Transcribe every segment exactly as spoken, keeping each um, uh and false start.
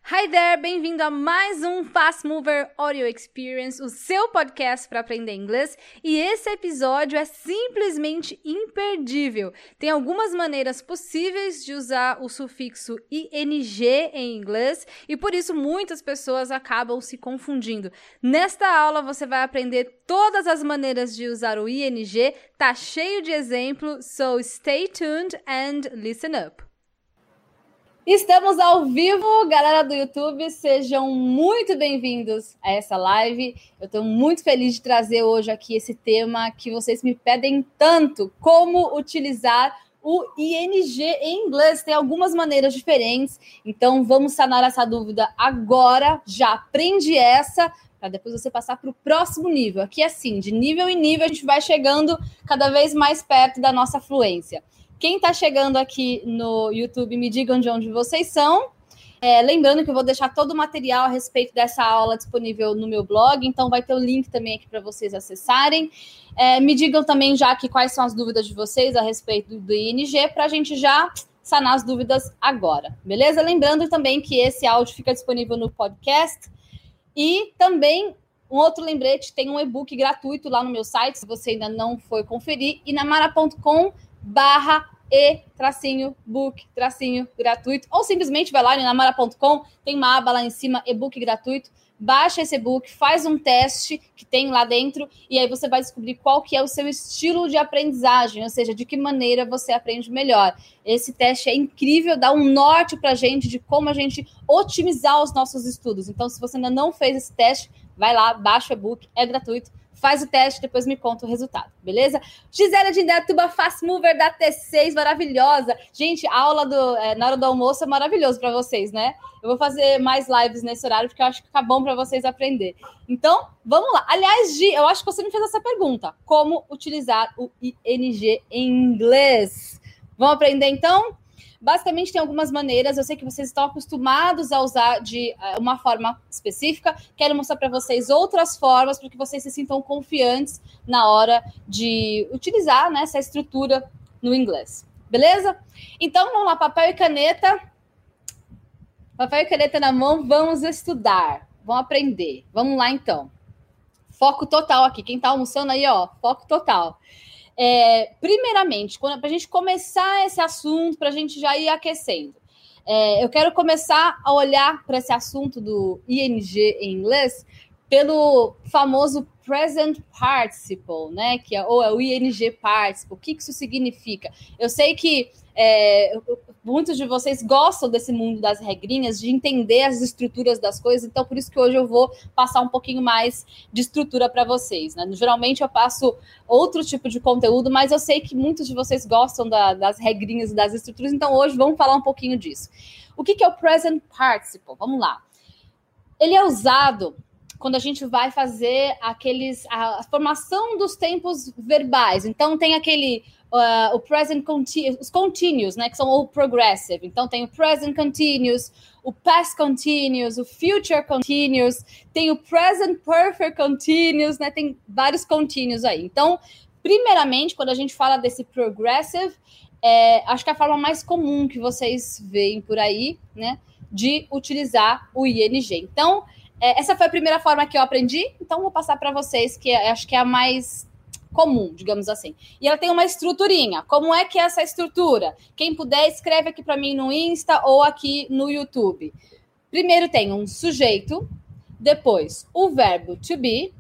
Hi there, bem-vindo a mais um Fast Mover Audio Experience, o seu podcast para aprender inglês. E esse episódio é simplesmente imperdível. Tem algumas maneiras possíveis de usar o sufixo ing em inglês e por isso muitas pessoas acabam se confundindo. Nesta aula você vai aprender todas as maneiras de usar o ing, tá cheio de exemplo, so stay tuned and listen up. Estamos ao vivo, galera do YouTube, sejam muito bem-vindos a essa live. Eu estou muito feliz de trazer hoje aqui esse tema que vocês me pedem tanto, como utilizar o ing em inglês. Tem algumas maneiras diferentes, então vamos sanar essa dúvida agora. Já aprende essa, para depois você passar para o próximo nível. Aqui assim, de nível em nível, a gente vai chegando cada vez mais perto da nossa fluência. Quem está chegando aqui no YouTube, me digam de onde vocês são. É, lembrando que eu vou deixar todo o material a respeito dessa aula disponível no meu blog, então vai ter o link também aqui para vocês acessarem. É, me digam também já aqui quais são as dúvidas de vocês a respeito do ing, para a gente já sanar as dúvidas agora, beleza? Lembrando também que esse áudio fica disponível no podcast e também... Um outro lembrete, tem um e-book gratuito lá no meu site, se você ainda não foi conferir, inamara ponto com barra e tracinho book tracinho gratuito, ou simplesmente vai lá no inamara ponto com, tem uma aba lá em cima, e-book gratuito, baixa esse e-book, faz um teste que tem lá dentro, e aí você vai descobrir qual que é o seu estilo de aprendizagem, ou seja, de que maneira você aprende melhor. Esse teste é incrível, dá um norte pra gente de como a gente otimizar os nossos estudos. Então, se você ainda não fez esse teste, vai lá, baixa o e-book, é gratuito, faz o teste, depois me conta o resultado, beleza? Gisele de Indaiatuba, Fast Mover da T seis, maravilhosa. Gente, a aula do, é, na hora do almoço é maravilhoso para vocês, né? Eu vou fazer mais lives nesse horário, porque eu acho que fica bom para vocês aprender. Então, vamos lá. Aliás, Gi, eu acho que você me fez essa pergunta. Como utilizar o ing em inglês? Vamos aprender, então? Basicamente, tem algumas maneiras. Eu sei que vocês estão acostumados a usar de uh, uma forma específica. Quero mostrar para vocês outras formas para que vocês se sintam confiantes na hora de utilizar, né, essa estrutura no inglês. Beleza? Então, vamos lá, papel e caneta. Papel e caneta na mão, vamos estudar. Vamos aprender. Vamos lá, então. Foco total aqui. Quem está almoçando aí, ó, foco total. É, primeiramente, para a gente começar esse assunto, para a gente já ir aquecendo, é, eu quero começar a olhar para esse assunto do ing em inglês pelo famoso present participle, né? Que é, ou é o ing participle. O que isso significa? Eu sei que é, muitos de vocês gostam desse mundo das regrinhas, de entender as estruturas das coisas, então por isso que hoje eu vou passar um pouquinho mais de estrutura para vocês, né? Geralmente eu passo outro tipo de conteúdo, mas eu sei que muitos de vocês gostam da, das regrinhas e das estruturas, então hoje vamos falar um pouquinho disso. O que, que é o present participle? Vamos lá. Ele é usado quando a gente vai fazer aqueles, a, a formação dos tempos verbais. Então, tem aquele, uh, o present continuous, os continuous, né, que são o progressive. Então, tem o present continuous, o past continuous, o future continuous, tem o present perfect continuous, né, tem vários continuous aí. Então, primeiramente, quando a gente fala desse progressive, é, acho que é a forma mais comum que vocês veem por aí, né, de utilizar o ing. Então, essa foi a primeira forma que eu aprendi, então vou passar para vocês, que acho que é a mais comum, digamos assim. E ela tem uma estruturinha. Como é que é essa estrutura? Quem puder, escreve aqui para mim no Insta ou aqui no YouTube. Primeiro tem um sujeito, depois o verbo to be,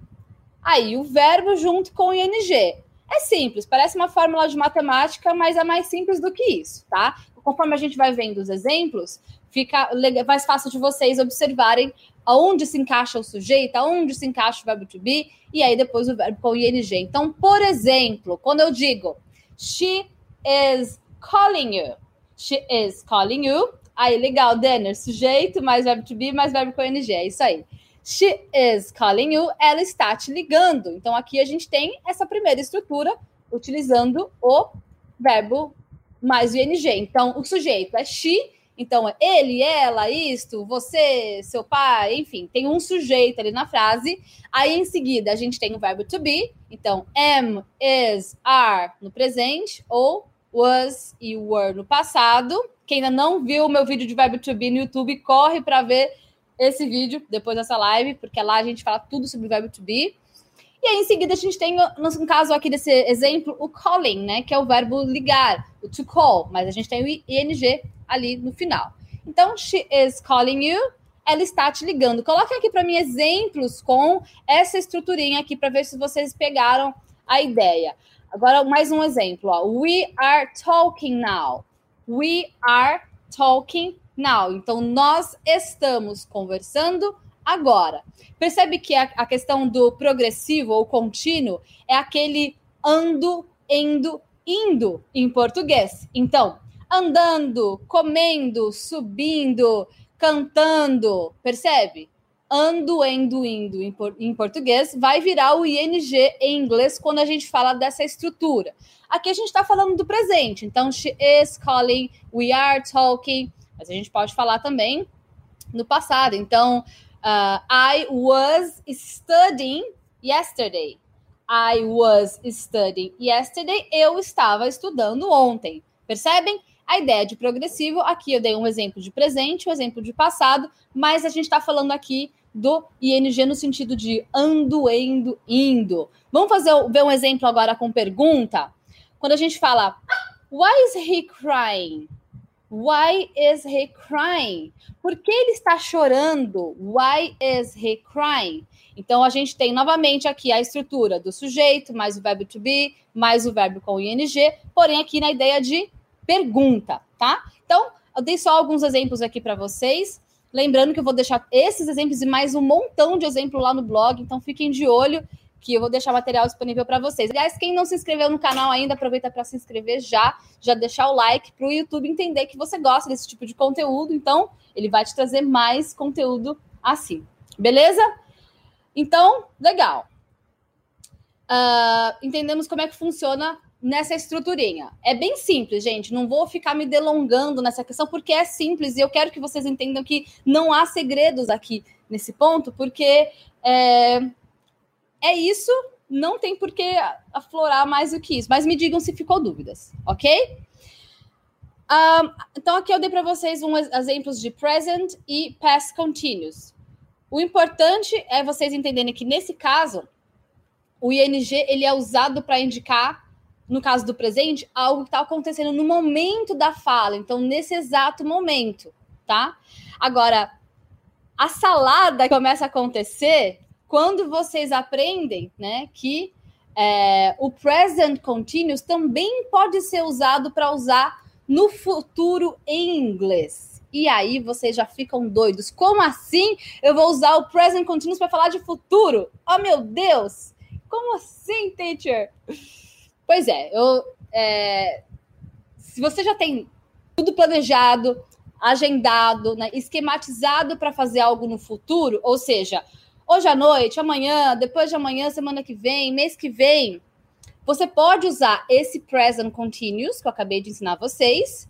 aí o verbo junto com o ing. É simples, parece uma fórmula de matemática, mas é mais simples do que isso, tá? Conforme a gente vai vendo os exemplos, fica mais fácil de vocês observarem aonde se encaixa o sujeito, aonde se encaixa o verbo to be, e aí depois o verbo com o ing. Então, por exemplo, quando eu digo she is calling you, she is calling you, aí legal, Denner, sujeito mais verbo to be mais verbo com ing, é isso aí. She is calling you, ela está te ligando. Então, aqui a gente tem essa primeira estrutura utilizando o verbo mais o ing. Então, o sujeito é she, então é ele, ela, isto, você, seu pai, enfim, tem um sujeito ali na frase. Aí, em seguida, a gente tem o verbo to be. Então, am, is, are no presente, ou was e were no passado. Quem ainda não viu o meu vídeo de verbo to be no YouTube, corre para ver esse vídeo depois dessa live, porque lá a gente fala tudo sobre o verbo to be. E aí, em seguida, a gente tem, no caso aqui desse exemplo, o calling, né? Que é o verbo ligar, o to call. Mas a gente tem o ing ali no final. Então, she is calling you. Ela está te ligando. Coloquem aqui para mim exemplos com essa estruturinha aqui para ver se vocês pegaram a ideia. Agora, mais um exemplo. Ó. We are talking now. We are talking now. Então, nós estamos conversando agora. Percebe que a, a questão do progressivo ou contínuo é aquele ando, endo, indo em português. Então, andando, comendo, subindo, cantando, percebe? Ando, endo, indo em, por, em português vai virar o ing em inglês quando a gente fala dessa estrutura. Aqui a gente está falando do presente. Então, she is calling, we are talking, mas a gente pode falar também no passado. Então, Uh, I was studying yesterday. I was studying yesterday. Eu estava estudando ontem. Percebem? A ideia de progressivo, aqui eu dei um exemplo de presente, um exemplo de passado, mas a gente está falando aqui do ing no sentido de ando, endo, indo. Vamos fazer, ver um exemplo agora com pergunta? Quando a gente fala, why is he crying? Why is he crying? Por que ele está chorando? Why is he crying? Então, a gente tem novamente aqui a estrutura do sujeito, mais o verbo to be, mais o verbo com ing, porém aqui na ideia de pergunta, tá? Então, eu dei só alguns exemplos aqui para vocês. Lembrando que eu vou deixar esses exemplos e mais um montão de exemplos lá no blog, então fiquem de olho que eu vou deixar material disponível para vocês. Aliás, quem não se inscreveu no canal ainda, aproveita para se inscrever já, já deixar o like para o YouTube entender que você gosta desse tipo de conteúdo, então ele vai te trazer mais conteúdo assim, beleza? Então, legal. Uh, entendemos como é que funciona nessa estruturinha. É bem simples, gente, não vou ficar me delongando nessa questão, porque é simples e eu quero que vocês entendam que não há segredos aqui nesse ponto, porque... É... É isso, não tem por que aflorar mais do que isso. Mas me digam se ficou dúvidas, ok? Um, então, aqui eu dei para vocês um exemplos de present e past continuous. O importante é vocês entenderem que, nesse caso, o ing ele é usado para indicar, no caso do presente, algo que está acontecendo no momento da fala. Então, nesse exato momento, tá? Agora, a salada começa a acontecer... quando vocês aprendem, né, que é, o present continuous também pode ser usado para usar no futuro em inglês. E aí vocês já ficam doidos. Como assim eu vou usar o present continuous para falar de futuro? Oh, meu Deus! Como assim, teacher? Pois é, eu, é se você já tem tudo planejado, agendado, né, esquematizado para fazer algo no futuro, ou seja... hoje à noite, amanhã, depois de amanhã, semana que vem, mês que vem, você pode usar esse present continuous que eu acabei de ensinar vocês,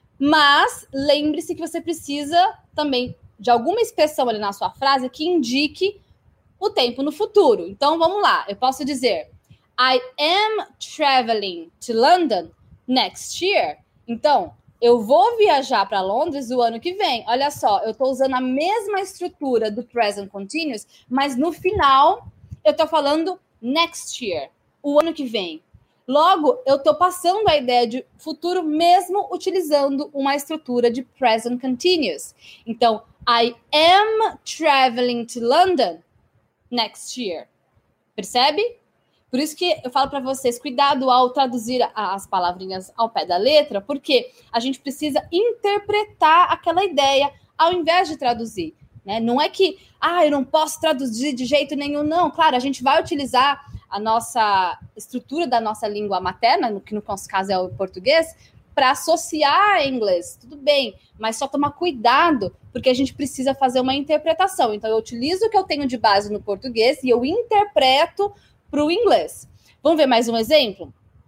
mas lembre-se que você precisa também de alguma expressão ali na sua frase que indique o tempo no futuro. Então, vamos lá. Eu posso dizer, I am traveling to London next year. Então, eu vou viajar para Londres o ano que vem. Olha só, eu estou usando a mesma estrutura do present continuous, mas no final eu estou falando next year, o ano que vem. Logo, eu estou passando a ideia de futuro mesmo utilizando uma estrutura de present continuous. Então, I am traveling to London next year. Percebe? Por isso que eu falo para vocês, cuidado ao traduzir as palavrinhas ao pé da letra, porque a gente precisa interpretar aquela ideia ao invés de traduzir, né? Não é que, ah, eu não posso traduzir de jeito nenhum, não. Claro, a gente vai utilizar a nossa estrutura da nossa língua materna, que no nosso caso é o português, para associar a inglês, tudo bem, mas só tomar cuidado, porque a gente precisa fazer uma interpretação. Então, eu utilizo o que eu tenho de base no português e eu interpreto para o inglês. Vamos ver mais um exemplo?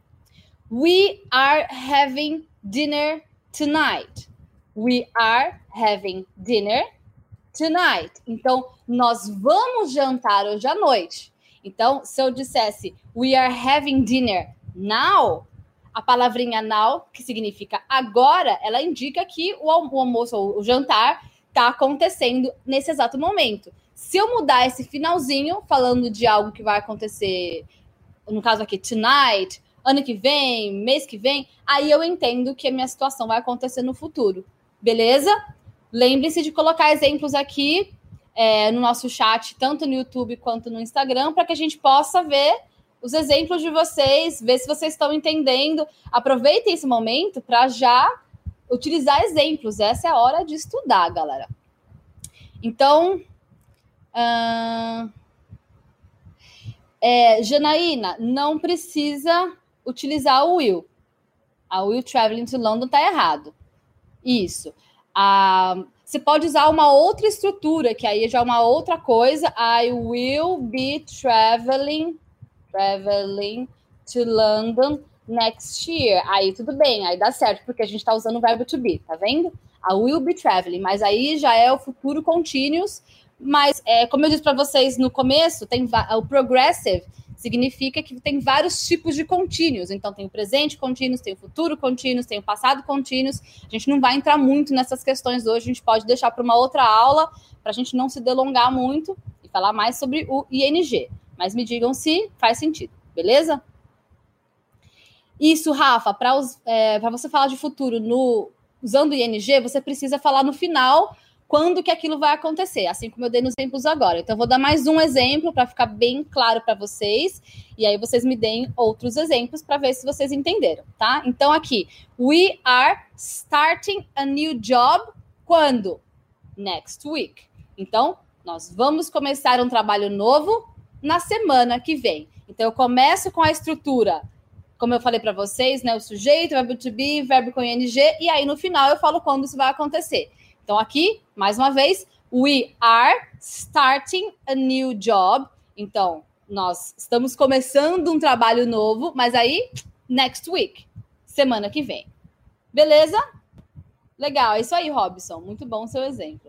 We are having dinner tonight. We are having dinner tonight. Então, nós vamos jantar hoje à noite. Então, se eu dissesse we are having dinner now, a palavrinha now, que significa agora, ela indica que o, o almoço ou o jantar está acontecendo nesse exato momento. Se eu mudar esse finalzinho, falando de algo que vai acontecer, no caso aqui, tonight, ano que vem, mês que vem, aí eu entendo que a minha situação vai acontecer no futuro. Beleza? Lembre-se de colocar exemplos aqui é, no nosso chat, tanto no YouTube quanto no Instagram, para que a gente possa ver os exemplos de vocês, ver se vocês estão entendendo. Aproveitem esse momento para já utilizar exemplos. Essa é a hora de estudar, galera. Então, uh... é, Janaína, não precisa utilizar o will. A will traveling to London está errado. Isso. Uh, você pode usar uma outra estrutura, que aí já é uma outra coisa. I will be traveling traveling to London next year. Aí tudo bem, aí dá certo, porque a gente está usando o verbo to be, tá vendo? I will be traveling, mas aí já é o futuro continuous. Mas, é, como eu disse para vocês no começo, tem o progressive significa que tem vários tipos de contínuos. Então, tem o presente contínuo, tem o futuro contínuo, tem o passado contínuo. A gente não vai entrar muito nessas questões hoje, a gente pode deixar para uma outra aula, para a gente não se delongar muito e falar mais sobre o I N G. Mas me digam se faz sentido, beleza? Isso, Rafa, para é, para você falar de futuro no, usando o I N G, você precisa falar no final quando que aquilo vai acontecer, assim como eu dei nos exemplos agora. Então, eu vou dar mais um exemplo para ficar bem claro para vocês, e aí vocês me deem outros exemplos para ver se vocês entenderam, tá? Então, aqui, we are starting a new job quando? Next week. Então, nós vamos começar um trabalho novo na semana que vem. Então, eu começo com a estrutura, como eu falei para vocês, né? O sujeito, verbo to be, verbo com I N G, e aí no final eu falo quando isso vai acontecer. Então, aqui, mais uma vez, we are starting a new job. Então, nós estamos começando um trabalho novo, mas aí, next week, semana que vem. Beleza? Legal, é isso aí, Robson. Muito bom o seu exemplo.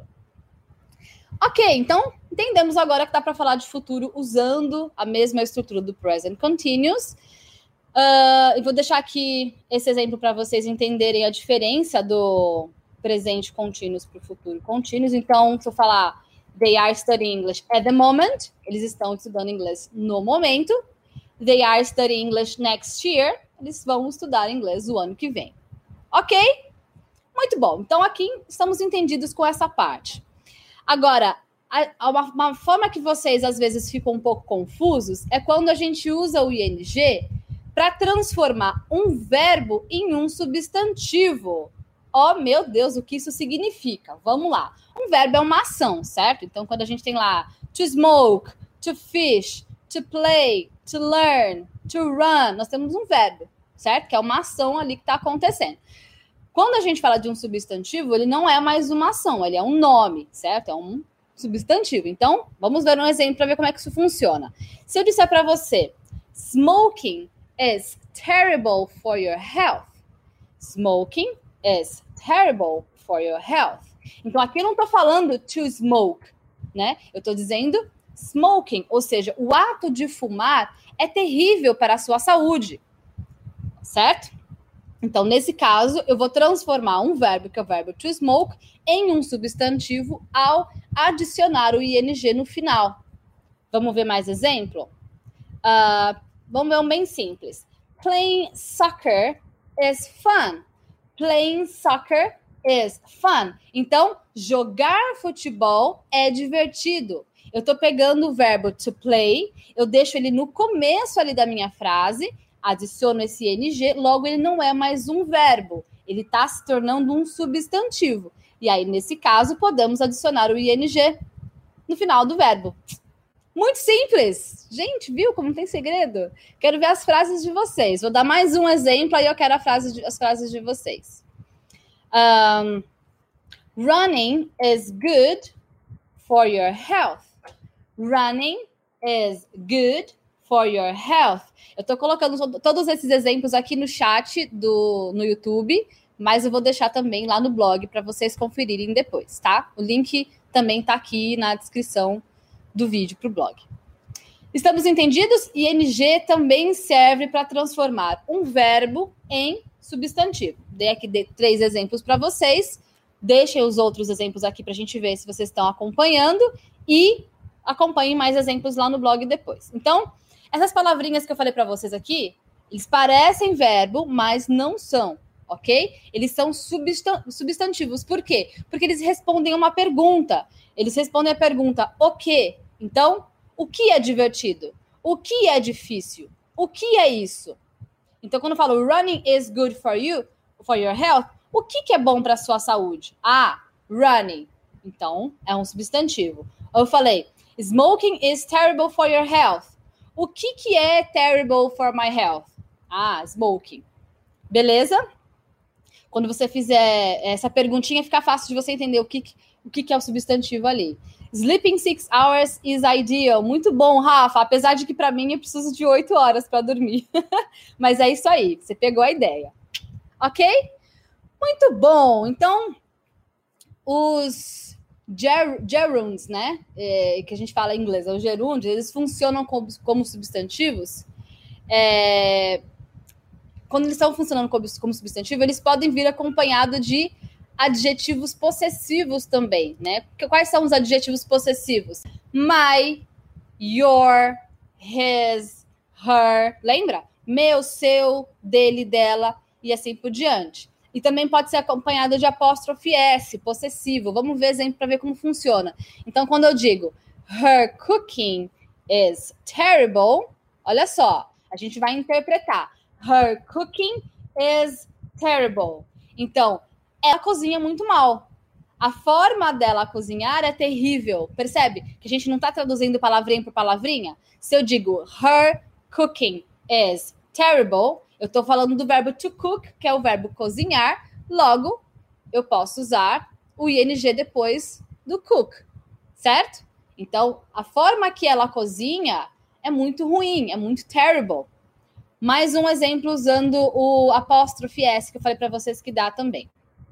Ok, então, entendemos agora que dá para falar de futuro usando a mesma estrutura do present continuous. Uh, eu vou deixar aqui esse exemplo para vocês entenderem a diferença do presente continuous para o futuro continuous. Então, se eu falar they are studying English at the moment, eles estão estudando inglês no momento. They are studying English next year, eles vão estudar inglês o ano que vem. Ok? Muito bom. Então, aqui estamos entendidos com essa parte. Agora, a, uma, uma forma que vocês, às vezes, ficam um pouco confusos é quando a gente usa o I N G para transformar um verbo em um substantivo. Oh, meu Deus, o que isso significa? Vamos lá. Um verbo é uma ação, certo? Então, quando a gente tem lá to smoke, to fish, to play, to learn, to run, nós temos um verbo, certo? Que é uma ação ali que está acontecendo. Quando a gente fala de um substantivo, ele não é mais uma ação, ele é um nome, certo? É um substantivo. Então, vamos ver um exemplo para ver como é que isso funciona. Se eu disser para você, smoking is terrible for your health. Smoking is terrible for your health. Então, aqui eu não estou falando to smoke, né? Eu estou dizendo smoking, ou seja, o ato de fumar é terrível para a sua saúde, certo? Então, nesse caso, eu vou transformar um verbo, que é o verbo to smoke, em um substantivo ao adicionar o I N G no final. Vamos ver mais exemplo? Uh, vamos ver um bem simples. Playing soccer is fun. Playing soccer is fun. Então, jogar futebol é divertido. Eu estou pegando o verbo to play, eu deixo ele no começo ali da minha frase, adiciono esse I N G, logo ele não é mais um verbo, ele está se tornando um substantivo. E aí, nesse caso, podemos adicionar o I N G no final do verbo. Muito simples. Gente, viu como tem segredo? Quero ver as frases de vocês. Vou dar mais um exemplo, aí eu quero a frase de, as frases de vocês. Um, running is good for your health. Running is good for your health. Eu estou colocando todos esses exemplos aqui no chat do, no YouTube, mas eu vou deixar também lá no blog para vocês conferirem depois, tá? O link também está aqui na descrição do vídeo para o blog. Estamos entendidos? I N G também serve para transformar um verbo em substantivo. Dei aqui de três exemplos para vocês. Deixem os outros exemplos aqui para a gente ver se vocês estão acompanhando e acompanhem mais exemplos lá no blog depois. Então, essas palavrinhas que eu falei para vocês aqui, eles parecem verbo, mas não são, ok? Eles são substan- substantivos. Por quê? Porque eles respondem a uma pergunta. Eles respondem a pergunta, o quê? Então, o que é divertido? O que é difícil? O que é isso? Então, quando eu falo running is good for you, for your health, o que, que é bom para a sua saúde? Ah, running. Então, é um substantivo. Eu falei, smoking is terrible for your health. O que, que é terrible for my health? Ah, smoking. Beleza? Quando você fizer essa perguntinha, fica fácil de você entender o que, o que, que é o substantivo ali. Sleeping six hours is ideal. Muito bom, Rafa. Apesar de que, para mim, eu preciso de oito horas para dormir. Mas é isso aí. Você pegou a ideia. Ok? Muito bom. Então, os ger gerunds, né? É, que a gente fala em inglês, os gerunds, eles funcionam como, como substantivos. É, quando eles estão funcionando como, como substantivo, eles podem vir acompanhado de adjetivos possessivos também, né? Quais são os adjetivos possessivos? My, your, his, her. Lembra? Meu, seu, dele, dela e assim por diante. E também pode ser acompanhado de apóstrofe S, possessivo. Vamos ver exemplo para ver como funciona. Então, quando eu digo her cooking is terrible, olha só, a gente vai interpretar. Her cooking is terrible. Então, ela cozinha muito mal. A forma dela cozinhar é terrível. Percebe? Que a gente não está traduzindo palavrinha por palavrinha. Se eu digo her cooking is terrible, eu estou falando do verbo to cook, que é o verbo cozinhar. Logo, eu posso usar o I N G depois do cook. Certo? Então, a forma que ela cozinha é muito ruim, é muito terrible. Mais um exemplo usando o apóstrofe S, que eu falei para vocês que dá também.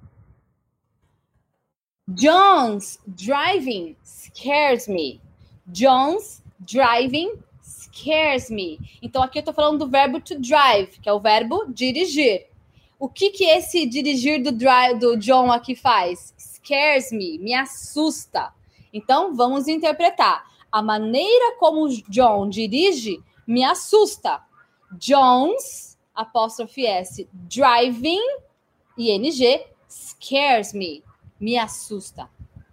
John's driving scares me. John's driving scares me. Então, aqui eu estou falando do verbo to drive, que é o verbo dirigir. O que que esse dirigir do, drive, do John aqui faz? Scares me, me assusta. Então, vamos interpretar. A maneira como o John dirige me assusta. John's, apóstrofe S, driving, I N G, scares me, me assusta.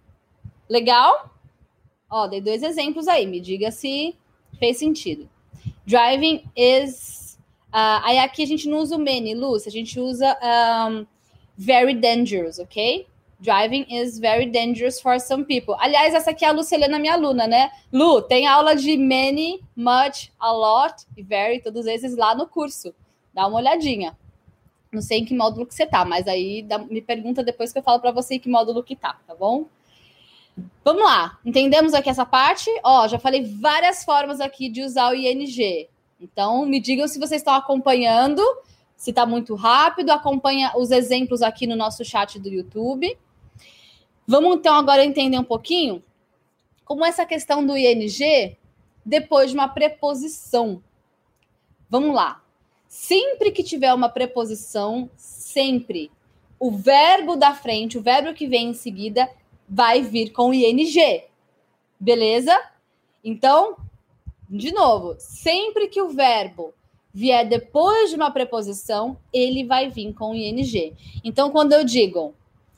Legal? Ó, dei dois exemplos aí, me diga se fez sentido. Driving is... Uh, aí aqui a gente não usa o many, Lúcia, a gente usa um, very dangerous, ok? Driving is very dangerous for some people. Aliás, essa aqui é a Lucilena, minha aluna, né? Lu, tem aula de many, much, a lot e very, todos esses lá no curso. Dá uma olhadinha. Não sei em que módulo que você tá, mas aí dá, me pergunta depois que eu falo para você em que módulo que tá, tá bom? Vamos lá. Entendemos aqui essa parte? Ó, já falei várias formas aqui de usar o I N G. Então, me digam se vocês estão acompanhando, se tá muito rápido. Acompanha os exemplos aqui no nosso chat do YouTube. Vamos, então, agora entender um pouquinho como essa questão do I N G depois de uma preposição. Vamos lá. Sempre que tiver uma preposição, sempre, o verbo da frente, o verbo que vem em seguida, vai vir com I N G. Beleza? Então, de novo, sempre que o verbo vier depois de uma preposição, ele vai vir com I N G. Então, quando eu digo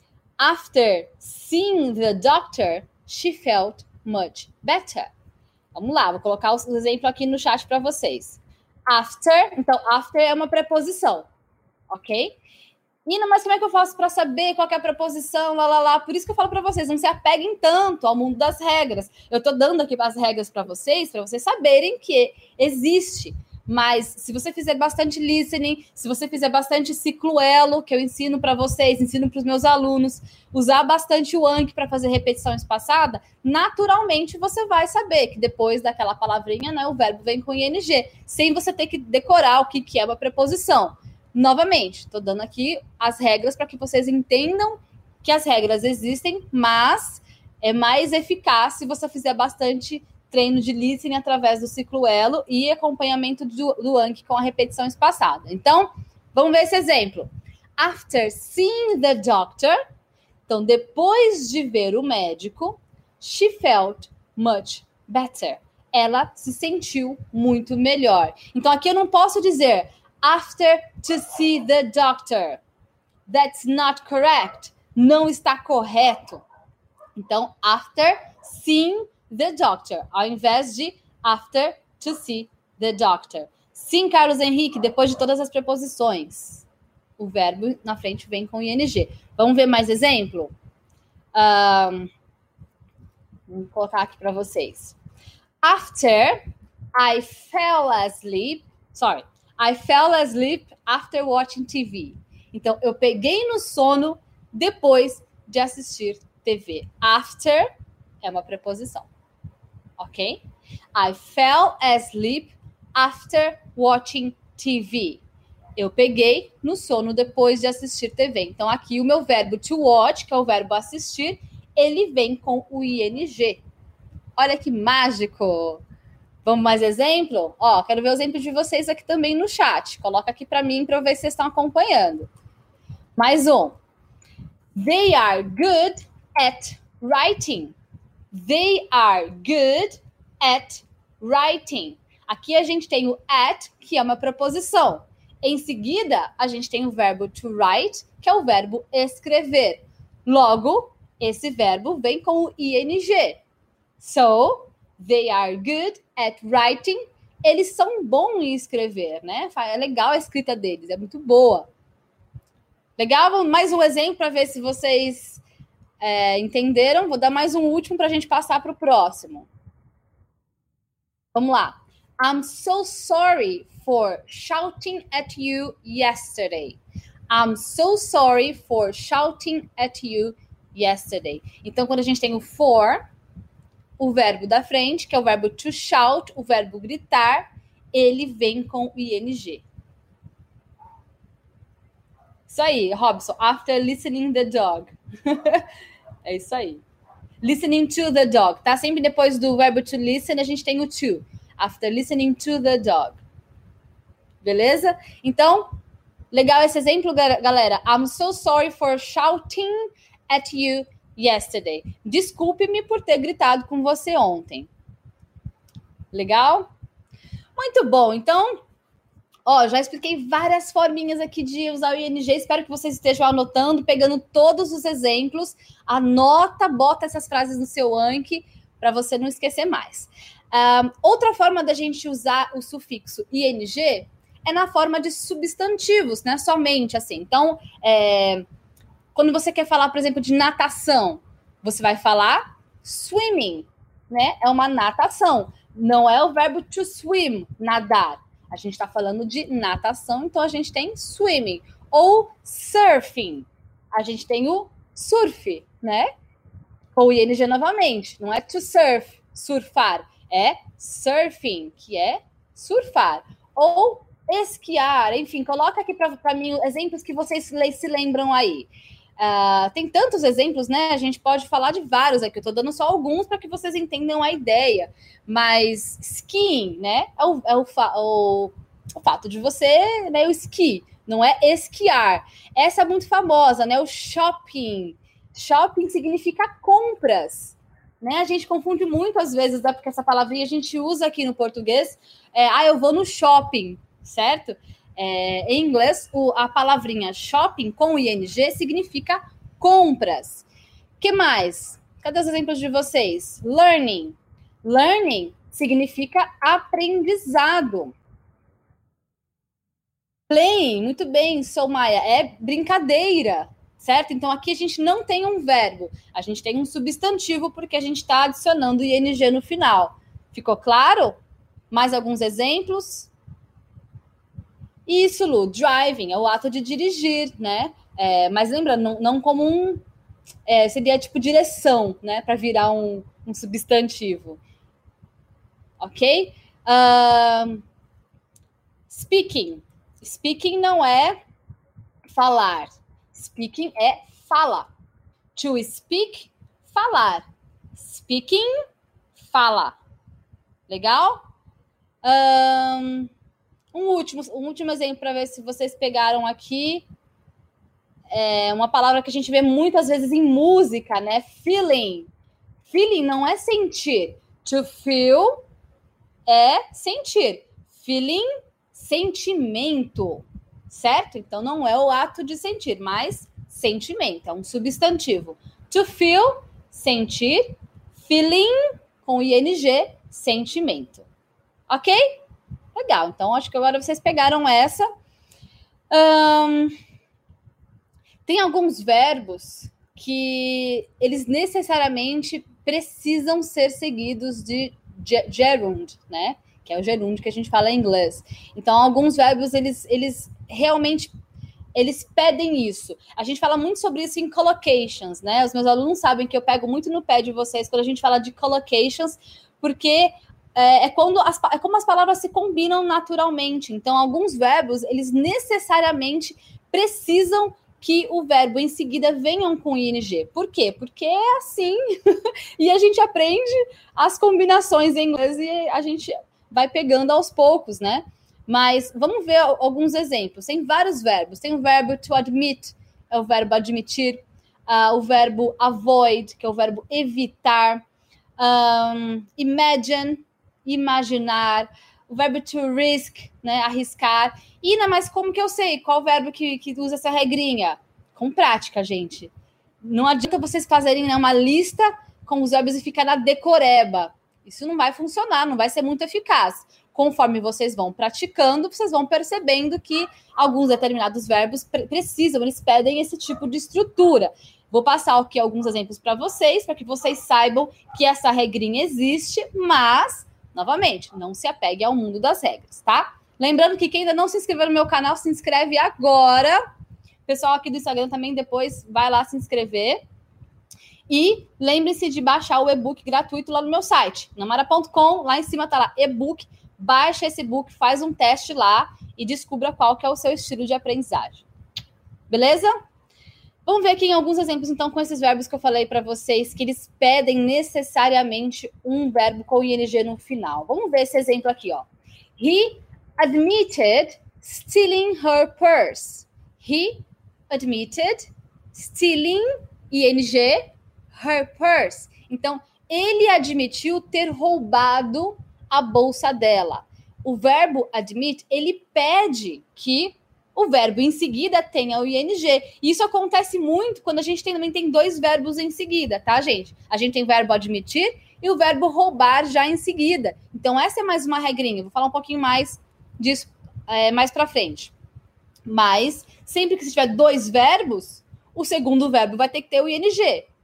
after seeing the doctor, she felt much better. Vamos lá, vou colocar o exemplo aqui no chat para vocês. After, então, after é uma preposição, ok? Nina, mas como é que eu faço para saber qual que é a preposição, lá, lá, lá? Por isso que eu falo para vocês, não se apeguem tanto ao mundo das regras. Eu estou dando aqui as regras para vocês, para vocês saberem que existe. Mas se você fizer bastante listening, se você fizer bastante ciclo elo, que eu ensino para vocês, ensino para os meus alunos, usar bastante o Anki para fazer repetição espaçada, naturalmente você vai saber que depois daquela palavrinha, né, o verbo vem com I N G, sem você ter que decorar o que, que é uma preposição. Novamente, estou dando aqui as regras para que vocês entendam que as regras existem, mas é mais eficaz se você fizer bastante treino de listening através do ciclo Elo e acompanhamento do, do Anki com a repetição espaçada. Então, vamos ver esse exemplo. After seeing the doctor, então, depois de ver o médico, she felt much better. Ela se sentiu muito melhor. Então, aqui eu não posso dizer after to see the doctor. That's not correct. Não está correto. Então, after seeing the doctor, ao invés de after to see the doctor. Sim, Carlos Henrique, depois de todas as preposições. O verbo na frente vem com ing. Vamos ver mais exemplo? Um, vou colocar aqui para vocês. After I fell asleep, sorry, I fell asleep after watching T V. Então, eu peguei no sono depois de assistir T V. After é uma preposição, ok? I fell asleep after watching T V. Eu peguei no sono depois de assistir T V. Então, aqui o meu verbo to watch, que é o verbo assistir, ele vem com o ing. Olha que mágico! Vamos mais exemplo? Ó, quero ver o exemplo de vocês aqui também no chat. Coloca aqui para mim para eu ver se vocês estão acompanhando. Mais um. They are good at writing. They are good at writing. Aqui a gente tem o at, que é uma preposição. Em seguida, a gente tem o verbo to write, que é o verbo escrever. Logo, esse verbo vem com o ing. So, they are good at writing. Eles são bons em escrever, né? É legal a escrita deles, é muito boa. Legal? Mais um exemplo para ver se vocês é, entenderam. Vou dar mais um último para a gente passar para o próximo. Vamos lá. I'm so sorry for shouting at you yesterday. I'm so sorry for shouting at you yesterday. Então, quando a gente tem o for, o verbo da frente, que é o verbo to shout, o verbo gritar, ele vem com o ing. Isso aí, Robson. After listening the dog. É isso aí. Listening to the dog, tá? Sempre depois do verbo to listen, a gente tem o to. After listening to the dog. Beleza? Então, legal esse exemplo, galera. I'm so sorry for shouting at you yesterday. Desculpe-me por ter gritado com você ontem. Legal? Muito bom. Então, ó, já expliquei várias forminhas aqui de usar o ing. Espero que vocês estejam anotando, pegando todos os exemplos. Anota, bota essas frases no seu Anki para você não esquecer mais. Um, outra forma da gente usar o sufixo ing é na forma de substantivos, né? Somente assim. Então, é, quando você quer falar, por exemplo, de natação, você vai falar swimming, né? É uma natação. Não é o verbo to swim, nadar. A gente está falando de natação, então a gente tem swimming. Ou surfing. A gente tem o surf, né? Com o ing novamente. Não é to surf, surfar. É surfing, que é surfar. Ou esquiar, enfim, coloca aqui para mim exemplos que vocês se lembram aí. Uh, tem tantos exemplos, né? A gente pode falar de vários aqui. Eu tô dando só alguns para que vocês entendam a ideia. Mas skiing, né? É o, é o, fa o, o fato de você, né? O esqui, não é esquiar. Essa é muito famosa, né? O shopping. Shopping significa compras. Né? A gente confunde muito às vezes, né? Porque essa palavrinha a gente usa aqui no português. É, ah, eu vou no shopping, certo? É, em inglês, o, a palavrinha shopping com o ing significa compras. O que mais? Cadê os exemplos de vocês? Learning. Learning significa aprendizado. Playing, muito bem, sou Maia, é brincadeira. Certo? Então, aqui a gente não tem um verbo, a gente tem um substantivo porque a gente está adicionando ing no final. Ficou claro? Mais alguns exemplos? Isso, Lu, driving é o ato de dirigir, né? É, mas lembra, não, não como um... É, seria tipo direção, né? Para virar um, um substantivo. Ok? Um, speaking. Speaking não é falar. Speaking é fala. To speak, falar. Speaking, fala. Legal? Um, um, último, um último exemplo para ver se vocês pegaram aqui. É uma palavra que a gente vê muitas vezes em música, né? Feeling. Feeling não é sentir. To feel é sentir. Feeling, sentimento. Certo? Então, não é o ato de sentir, mas sentimento. É um substantivo. To feel, sentir. Feeling, com ing, sentimento. Ok? Legal. Então, acho que agora vocês pegaram essa. Um, tem alguns verbos que eles necessariamente precisam ser seguidos de gerund, né? Que é o gerúndio que a gente fala em inglês. Então, alguns verbos, eles, eles realmente, eles pedem isso. A gente fala muito sobre isso em collocations, né? Os meus alunos sabem que eu pego muito no pé de vocês quando a gente fala de collocations, porque é, é, quando as, é como as palavras se combinam naturalmente. Então, alguns verbos, eles necessariamente precisam que o verbo em seguida venham com ing. Por quê? Porque é assim. E a gente aprende as combinações em inglês e a gente vai pegando aos poucos, né? Mas vamos ver alguns exemplos. Tem vários verbos. Tem o verbo to admit, é o verbo admitir. Uh, o verbo avoid, que é o verbo evitar. Um, imagine, imaginar. O verbo to risk, né? Arriscar. Ina, mas como que eu sei qual verbo que, que usa essa regrinha? Com prática, gente. Não adianta vocês fazerem, né, uma lista com os verbos e ficar na decoreba. Isso não vai funcionar, não vai ser muito eficaz. Conforme vocês vão praticando, vocês vão percebendo que alguns determinados verbos pre- precisam, eles pedem esse tipo de estrutura. Vou passar aqui alguns exemplos para vocês, para que vocês saibam que essa regrinha existe, mas, novamente, não se apegue ao mundo das regras, tá? Lembrando que quem ainda não se inscreveu no meu canal, se inscreve agora. O pessoal aqui do Instagram também depois vai lá se inscrever. E lembre-se de baixar o e-book gratuito lá no meu site, namara ponto com. Lá em cima tá lá, e-book. Baixa esse e-book, faz um teste lá e descubra qual que é o seu estilo de aprendizagem. Beleza? Vamos ver aqui em alguns exemplos, então, com esses verbos que eu falei para vocês, que eles pedem necessariamente um verbo com ing no final. Vamos ver esse exemplo aqui, ó. He admitted stealing her purse. He admitted stealing, ing, her purse. Então, ele admitiu ter roubado a bolsa dela. O verbo admit, ele pede que o verbo em seguida tenha o ing. Isso acontece muito quando a gente tem, também tem dois verbos em seguida, tá, gente? A gente tem o verbo admitir e o verbo roubar já em seguida. Então, essa é mais uma regrinha. Vou falar um pouquinho mais disso é, mais pra frente. Mas, sempre que você tiver dois verbos, o segundo verbo vai ter que ter o ing.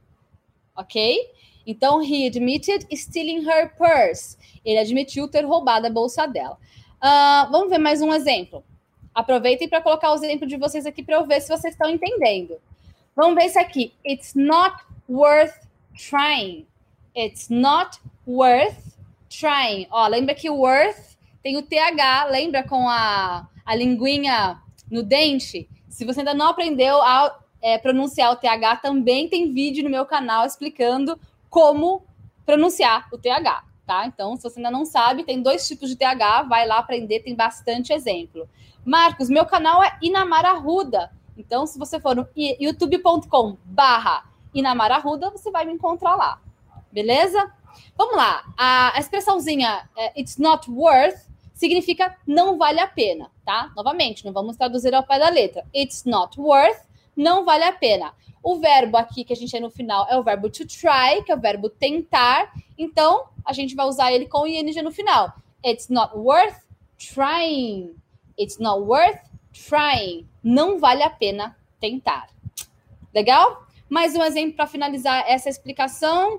Ok? Então, he admitted stealing her purse. Ele admitiu ter roubado a bolsa dela. Uh, vamos ver mais um exemplo. Aproveitem para colocar o exemplo de vocês aqui para eu ver se vocês estão entendendo. Vamos ver isso aqui. It's not worth trying. It's not worth trying. Ó, lembra que worth tem o T H, lembra com a, a linguinha no dente? Se você ainda não aprendeu a é, pronunciar o T H, também tem vídeo no meu canal explicando como pronunciar o T H, tá? Então, se você ainda não sabe, tem dois tipos de T H, vai lá aprender, tem bastante exemplo. Marcos, meu canal é Inamara Arruda. Então, se você for no youtube ponto com barra Inamara Arruda, você vai me encontrar lá. Beleza? Vamos lá. A expressãozinha é, it's not worth significa não vale a pena, tá? Novamente, não vamos traduzir ao pé da letra. It's not worth, não vale a pena. O verbo aqui que a gente tem no final é o verbo to try, que é o verbo tentar. Então, a gente vai usar ele com o ing no final. It's not worth trying. It's not worth trying. Não vale a pena tentar. Legal? Mais um exemplo para finalizar essa explicação.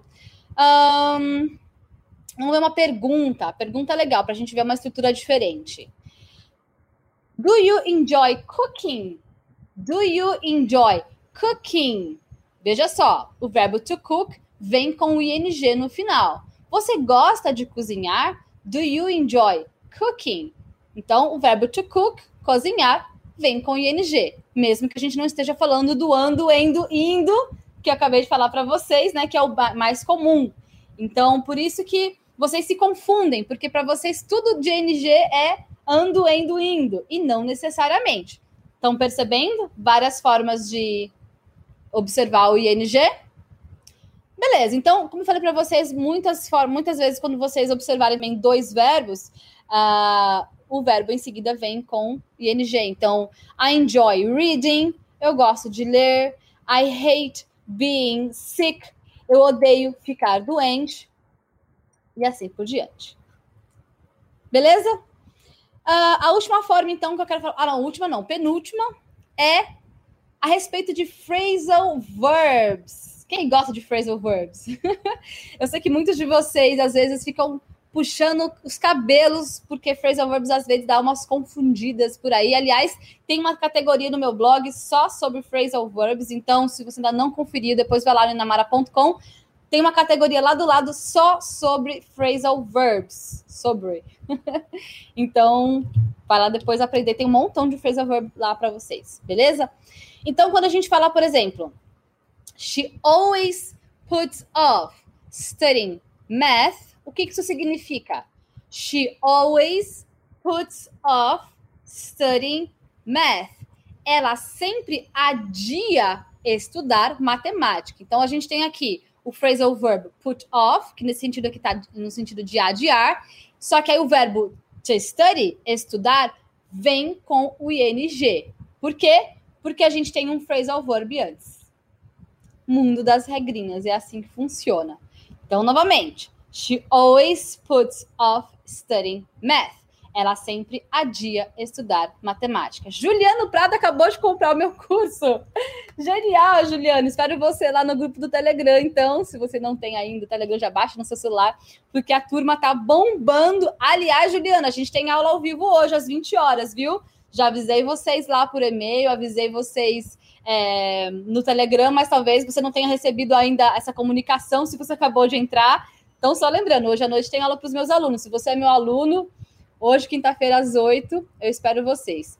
Um, vamos ver uma pergunta. Pergunta legal, para a gente ver uma estrutura diferente. Do you enjoy cooking? Do you enjoy cooking? Veja só, o verbo to cook vem com o ing no final. Você gosta de cozinhar? Do you enjoy cooking? Então, o verbo to cook, cozinhar, vem com ing. Mesmo que a gente não esteja falando do ando, endo, indo, que eu acabei de falar para vocês, né? Que é o mais comum. Então, por isso que vocês se confundem, porque para vocês tudo de I N G é ando, indo, indo, e não necessariamente. Estão percebendo várias formas de observar o I N G? Beleza, então, como eu falei para vocês, muitas, muitas vezes quando vocês observarem bem dois verbos, uh, o verbo em seguida vem com I N G. Então, I enjoy reading, eu gosto de ler. I hate being sick, eu odeio ficar doente. E assim por diante. Beleza? Uh, a última forma, então, que eu quero falar... Ah, não, última não, penúltima, é a respeito de phrasal verbs. Quem gosta de phrasal verbs? Eu sei que muitos de vocês, às vezes, ficam puxando os cabelos, porque phrasal verbs, às vezes, dá umas confundidas por aí. Aliás, tem uma categoria no meu blog só sobre phrasal verbs, então, se você ainda não conferiu, depois vai lá no inamara ponto com. Tem uma categoria lá do lado só sobre phrasal verbs. Sobre. Então, vai lá depois aprender. Tem um montão de phrasal verb lá para vocês, beleza? Então, quando a gente fala, por exemplo, she always puts off studying math, o que isso significa? She always puts off studying math. Ela sempre adia estudar matemática. Então, a gente tem aqui o phrasal verb put off, que nesse sentido aqui está no sentido de adiar, só que aí o verbo to study, estudar, vem com o I N G. Por quê? Porque a gente tem um phrasal verb antes. Mundo das regrinhas, é assim que funciona. Então, novamente, she always puts off studying math. Ela sempre adia estudar matemática. Juliano Prado acabou de comprar o meu curso. Genial, Juliano. Espero você lá no grupo do Telegram, então. Se você não tem ainda o Telegram, já baixa no seu celular, porque a turma tá bombando. Aliás, Juliana, a gente tem aula ao vivo hoje, às vinte horas, viu? Já avisei vocês lá por e-mail, avisei vocês é, no Telegram, mas talvez você não tenha recebido ainda essa comunicação se você acabou de entrar. Então, só lembrando, hoje à noite tem aula para os meus alunos. Se você é meu aluno... Hoje, quinta-feira, às oito, eu espero vocês.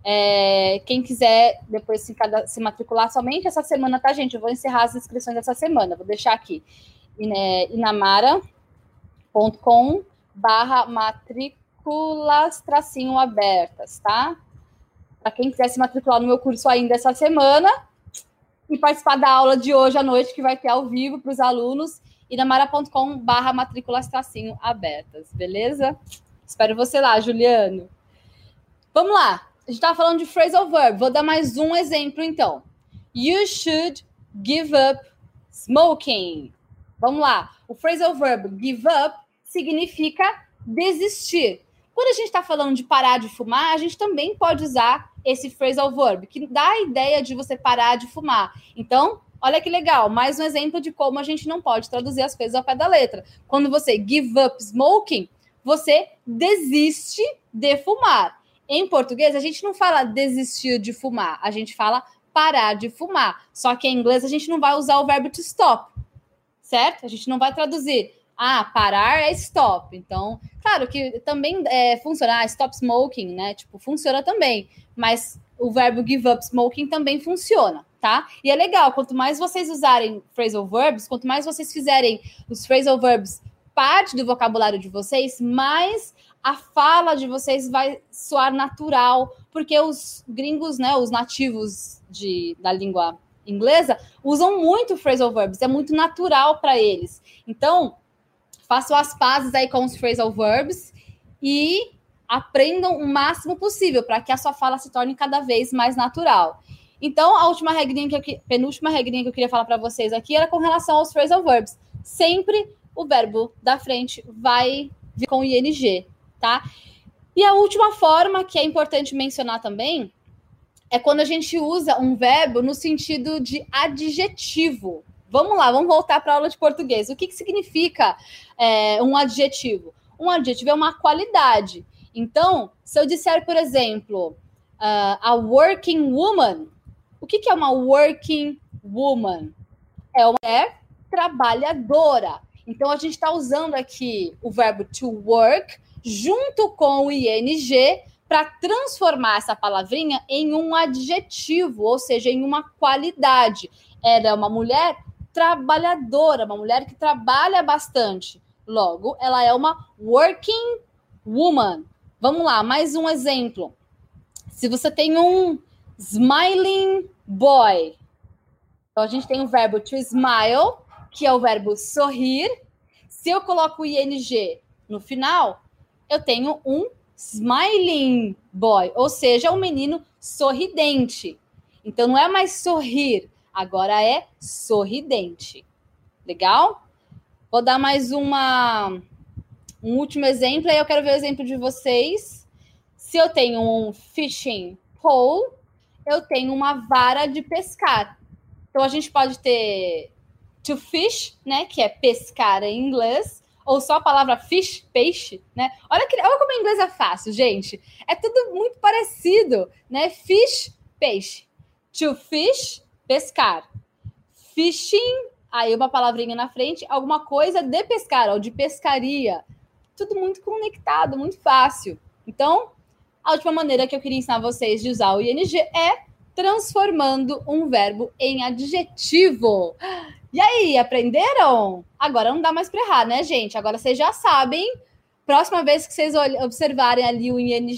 É, quem quiser depois se, se matricular somente essa semana, tá, gente? Eu vou encerrar as inscrições essa semana. Vou deixar aqui. inamara ponto com barra matrículas tracinho abertas, tá? Para quem quiser se matricular no meu curso ainda essa semana e participar da aula de hoje à noite, que vai ter ao vivo para os alunos, inamara ponto com barra matrículas tracinho abertas, beleza? Espero você lá, Juliano. Vamos lá. A gente estava falando de phrasal verb. Vou dar mais um exemplo, então. You should give up smoking. Vamos lá. O phrasal verb give up significa desistir. Quando a gente está falando de parar de fumar, a gente também pode usar esse phrasal verb, que dá a ideia de você parar de fumar. Então, olha que legal. Mais um exemplo de como a gente não pode traduzir as coisas ao pé da letra. Quando você give up smoking, você desiste de fumar. Em português, a gente não fala desistir de fumar, a gente fala parar de fumar. Só que em inglês, a gente não vai usar o verbo to stop, certo? A gente não vai traduzir. Ah, parar é stop. Então, claro que também é, funciona. Ah, stop smoking, né? Tipo, funciona também. Mas o verbo give up smoking também funciona, tá? E é legal, quanto mais vocês usarem phrasal verbs, quanto mais vocês fizerem os phrasal verbs parte do vocabulário de vocês, mais a fala de vocês vai soar natural, porque os gringos, né, os nativos de, da língua inglesa, usam muito phrasal verbs, é muito natural para eles. Então, façam as pazes aí com os phrasal verbs e aprendam o máximo possível para que a sua fala se torne cada vez mais natural. Então, a última regrinha que eu, penúltima regrinha que eu queria falar para vocês aqui era com relação aos phrasal verbs. Sempre o verbo da frente vai vir com I N G, tá? E a última forma, que é importante mencionar também, é quando a gente usa um verbo no sentido de adjetivo. Vamos lá, vamos voltar para a aula de português. O que, que significa é, um adjetivo? Um adjetivo é uma qualidade. Então, se eu disser, por exemplo, uh, a working woman, o que, que é uma working woman? É uma mulher trabalhadora. Então, a gente está usando aqui o verbo to work junto com o I N G para transformar essa palavrinha em um adjetivo, ou seja, em uma qualidade. Ela é uma mulher trabalhadora, uma mulher que trabalha bastante. Logo, ela é uma working woman. Vamos lá, mais um exemplo. Se você tem um smiling boy, então a gente tem o verbo to smile, que é o verbo sorrir. Se eu coloco o ing no final, eu tenho um smiling boy, ou seja, um menino sorridente. Então não é mais sorrir, agora é sorridente. Legal? Vou dar mais uma, um último exemplo, aí eu quero ver o exemplo de vocês. Se eu tenho um fishing pole, eu tenho uma vara de pescar. Então, a gente pode ter to fish, né, que é pescar em inglês, ou só a palavra fish, peixe, né? Olha, que, olha como o inglês é fácil, gente. É tudo muito parecido, né? Fish, peixe. To fish, pescar. Fishing, aí uma palavrinha na frente, alguma coisa de pescar, ou de pescaria. Tudo muito conectado, muito fácil. Então, a última maneira que eu queria ensinar vocês de usar o ing é transformando um verbo em adjetivo. E aí, aprenderam? Agora não dá mais para errar, né, gente? Agora vocês já sabem. Próxima vez que vocês observarem ali o ing,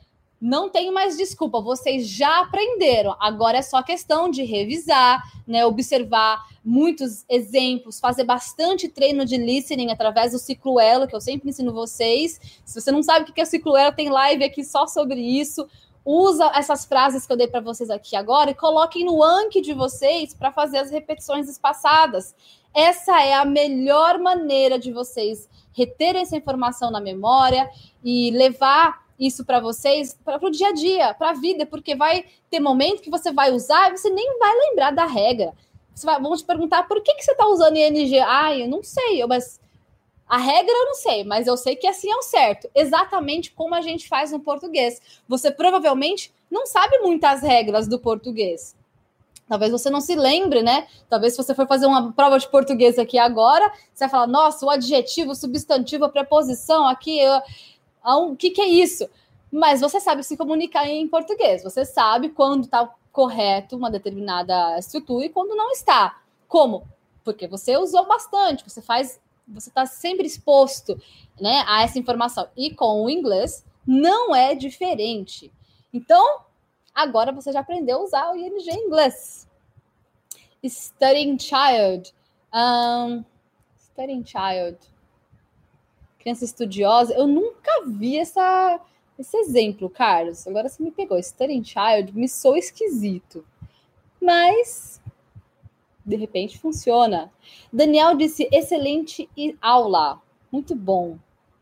não tem mais desculpa. Vocês já aprenderam. Agora é só questão de revisar, né? Observar muitos exemplos, fazer bastante treino de listening através do ciclo Elo, que eu sempre ensino vocês. Se você não sabe o que é o ciclo Elo, tem live aqui só sobre isso. Usa essas frases que eu dei para vocês aqui agora e coloquem no Anki de vocês para fazer as repetições espaçadas. Essa é a melhor maneira de vocês reterem essa informação na memória e levar isso para vocês, para o dia a dia, para a vida, porque vai ter momento que você vai usar e você nem vai lembrar da regra. Você vai, vão te perguntar por que, que você está usando ing. Ah, eu não sei, mas a regra eu não sei, mas eu sei que assim é o certo. Exatamente como a gente faz no português. Você provavelmente não sabe muitas regras do português. Talvez você não se lembre, né? Talvez se você for fazer uma prova de português aqui agora, você vai falar, nossa, o adjetivo, o substantivo, a preposição aqui, eu... o que, que é isso? Mas você sabe se comunicar em português. Você sabe quando está correto uma determinada estrutura e quando não está. Como? Porque você usou bastante, você faz... Você está sempre exposto, né, a essa informação. E com o inglês não é diferente. Então, agora você já aprendeu a usar o ing em inglês. Studying child. Um, studying child. Criança estudiosa. Eu nunca vi essa, esse exemplo, Carlos. Agora você me pegou. Studying child me soa esquisito. Mas... de repente funciona. Daniel disse, excelente aula. Muito bom.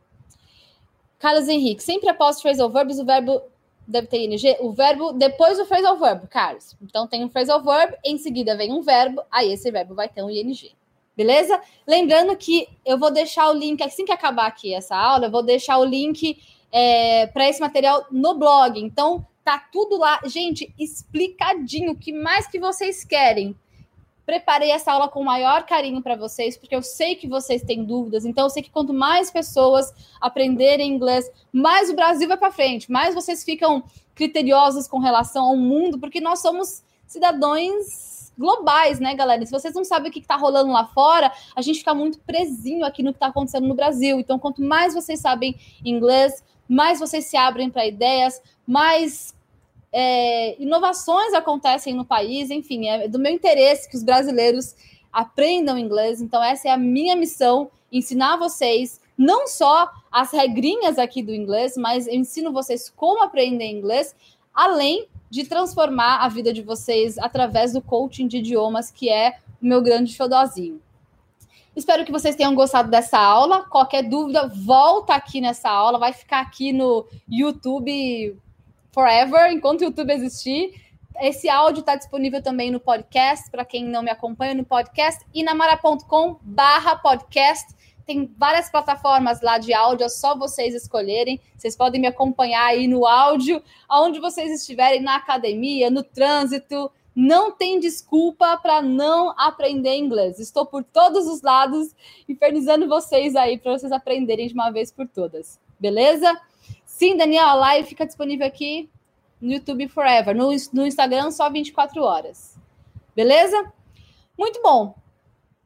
Carlos Henrique, sempre após phrasal verbs, o verbo deve ter ing. O verbo depois do phrasal verb, Carlos. Então tem um phrasal verb, em seguida vem um verbo, aí esse verbo vai ter um ing. Beleza? Lembrando que eu vou deixar o link, assim que acabar aqui essa aula, eu vou deixar o link é, para esse material no blog. Então tá tudo lá. Gente, explicadinho. O que mais que vocês querem? Preparei essa aula com o maior carinho para vocês, porque eu sei que vocês têm dúvidas. Então, eu sei que quanto mais pessoas aprenderem inglês, mais o Brasil vai para frente, mais vocês ficam criteriosos com relação ao mundo, porque nós somos cidadãos globais, né, galera? Se vocês não sabem o que está rolando lá fora, a gente fica muito presinho aqui no que está acontecendo no Brasil. Então, quanto mais vocês sabem inglês, mais vocês se abrem para ideias, mais... É, inovações acontecem no país, enfim, é do meu interesse que os brasileiros aprendam inglês. Então essa é a minha missão, ensinar vocês não só as regrinhas aqui do inglês, mas eu ensino vocês como aprender inglês, além de transformar a vida de vocês através do coaching de idiomas, que é o meu grande xodozinho. Espero que vocês tenham gostado dessa aula. Qualquer dúvida, volta aqui nessa aula, vai ficar aqui no YouTube forever, enquanto o YouTube existir. Esse áudio está disponível também no podcast, para quem não me acompanha no podcast, inamara ponto com barra podcast. Tem várias plataformas lá de áudio, é só vocês escolherem. Vocês podem me acompanhar aí no áudio, aonde vocês estiverem, na academia, no trânsito. Não tem desculpa para não aprender inglês. Estou por todos os lados, infernizando vocês aí, para vocês aprenderem de uma vez por todas. Beleza? Sim, Daniel, a live fica disponível aqui no YouTube Forever. No, no Instagram, só vinte e quatro horas. Beleza? Muito bom. Então,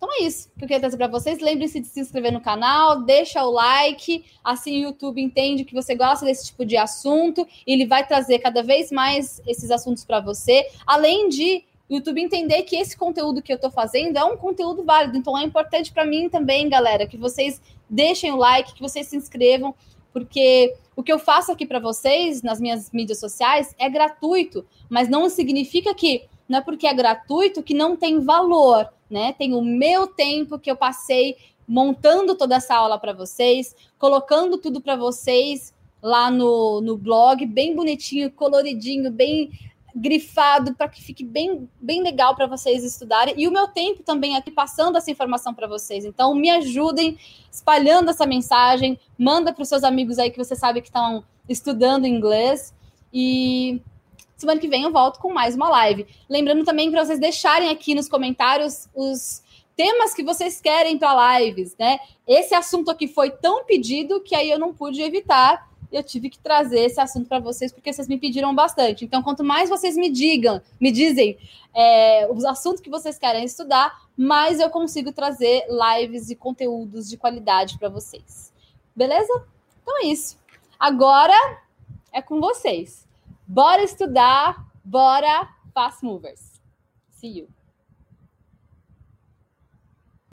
Então é isso que eu queria trazer para vocês. Lembrem-se de se inscrever no canal, deixa o like, assim o YouTube entende que você gosta desse tipo de assunto e ele vai trazer cada vez mais esses assuntos para você, além de o YouTube entender que esse conteúdo que eu estou fazendo é um conteúdo válido. Então é importante para mim também, galera, que vocês deixem o like, que vocês se inscrevam, porque o que eu faço aqui para vocês nas minhas mídias sociais é gratuito, mas não significa que não é porque é gratuito que não tem valor, né? Tem o meu tempo que eu passei montando toda essa aula para vocês, colocando tudo para vocês lá no, no blog, bem bonitinho, coloridinho, bem grifado, para que fique bem, bem legal para vocês estudarem. E o meu tempo também aqui passando essa informação para vocês. Então, me ajudem espalhando essa mensagem, manda para os seus amigos aí que você sabe que estão estudando inglês. E semana que vem eu volto com mais uma live. Lembrando também para vocês deixarem aqui nos comentários os temas que vocês querem para lives, né? Esse assunto aqui foi tão pedido que aí eu não pude evitar. Eu tive que trazer esse assunto para vocês, porque vocês me pediram bastante. Então, quanto mais vocês me digam, me dizem é, os assuntos que vocês querem estudar, mais eu consigo trazer lives e conteúdos de qualidade para vocês. Beleza? Então é isso. Agora é com vocês. Bora estudar, bora Fast Movers. See you.